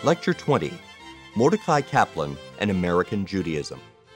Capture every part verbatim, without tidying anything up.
Lecture twenty, Mordecai Kaplan and American Judaism.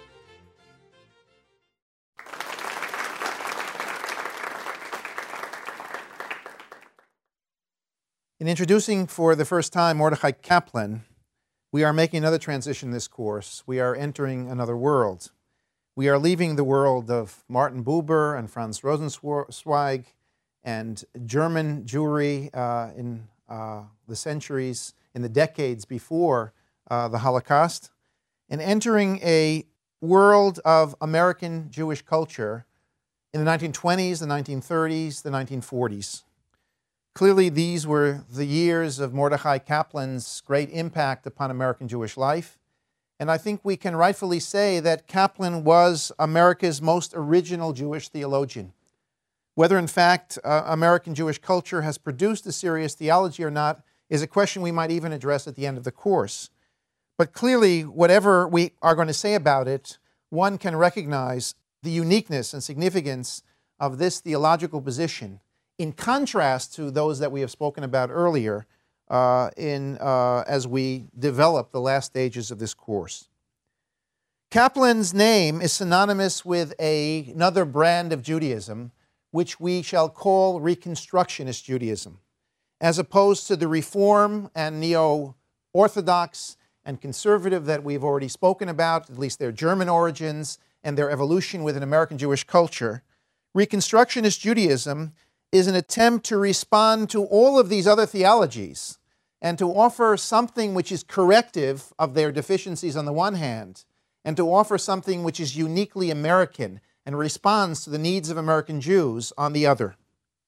In introducing for the first time Mordecai Kaplan, we are making another transition in this course. We are entering another world. We are leaving the world of Martin Buber and Franz Rosenzweig and German Jewry uh, in uh, the centuries, in the decades before uh, the Holocaust, and entering a world of American Jewish culture in the nineteen twenties, the nineteen thirties, the nineteen forties. Clearly, these were the years of Mordecai Kaplan's great impact upon American Jewish life. And I think we can rightfully say that Kaplan was America's most original Jewish theologian. Whether, in fact, uh, American Jewish culture has produced a serious theology or not is a question we might even address at the end of the course. But clearly, whatever we are going to say about it, one can recognize the uniqueness and significance of this theological position in contrast to those that we have spoken about earlier uh, in, uh, as we develop the last stages of this course. Kaplan's name is synonymous with a, another brand of Judaism, which we shall call Reconstructionist Judaism, as opposed to the Reform and Neo-Orthodox and Conservative that we've already spoken about, at least their German origins and their evolution within American Jewish culture. Reconstructionist Judaism is an attempt to respond to all of these other theologies and to offer something which is corrective of their deficiencies on the one hand, and to offer something which is uniquely American and responds to the needs of American Jews on the other.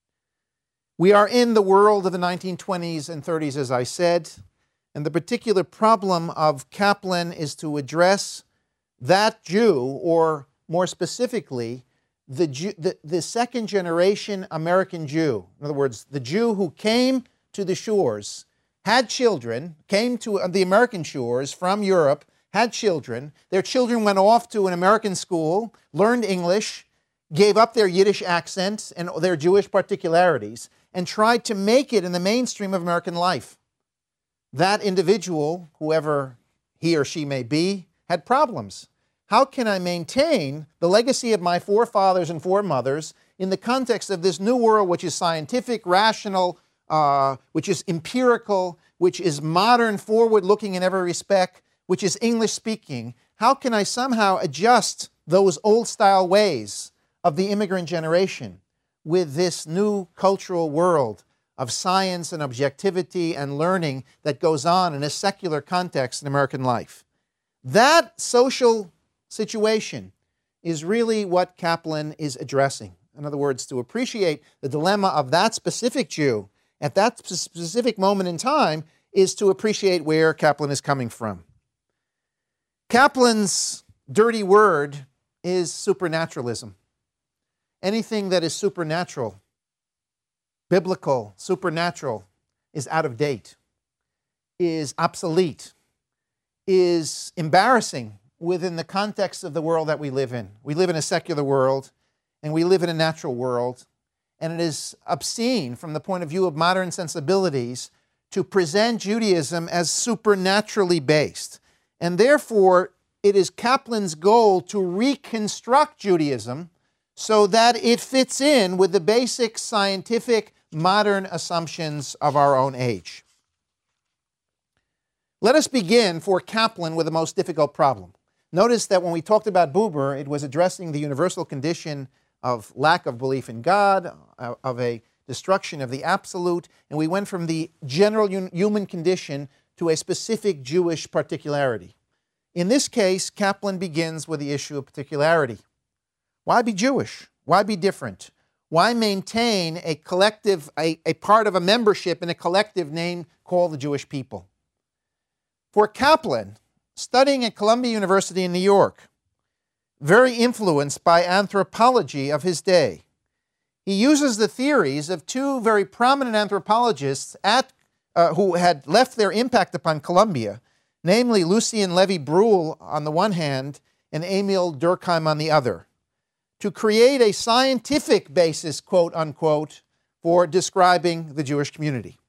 We are in the world of the nineteen twenties and thirties, as I said, and the particular problem of Kaplan is to address that Jew, or more specifically, The, Jew, the, the second generation American Jew. In other words, the Jew who came to the shores, had children, came to the American shores from Europe, had children. Their children went off to an American school, learned English, gave up their Yiddish accent and their Jewish particularities, and tried to make it in the mainstream of American life. That individual, whoever he or she may be, had problems. How can I maintain the legacy of my forefathers and foremothers in the context of this new world, which is scientific, rational, uh, which is empirical, which is modern, forward-looking in every respect, which is English-speaking? How can I somehow adjust those old-style ways of the immigrant generation with this new cultural world of science and objectivity and learning that goes on in a secular context in American life? That social situation is really what Kaplan is addressing. In other words, to appreciate the dilemma of that specific Jew at that specific moment in time is to appreciate where Kaplan is coming from. Kaplan's dirty word is supernaturalism. Anything that is supernatural, biblical, supernatural, is out of date, is obsolete, is embarrassing within the context of the world that we live in. We live in a secular world, and we live in a natural world, and it is obscene from the point of view of modern sensibilities to present Judaism as supernaturally based. And therefore, it is Kaplan's goal to reconstruct Judaism so that it fits in with the basic scientific modern assumptions of our own age. Let us begin for Kaplan with the most difficult problem. Notice that when we talked about Buber, it was addressing the universal condition of lack of belief in God, of a destruction of the absolute, and we went from the general human condition to a specific Jewish particularity. In this case, Kaplan begins with the issue of particularity. Why be Jewish? Why be different? Why maintain a collective, a, a part of a membership in a collective name called the Jewish people? For Kaplan, studying at Columbia University in New York, very influenced by anthropology of his day, he uses the theories of two very prominent anthropologists at, uh, who had left their impact upon Columbia, namely Lucien Levy-Bruhl on the one hand and Emil Durkheim on the other, to create a scientific basis, quote unquote, for describing the Jewish community.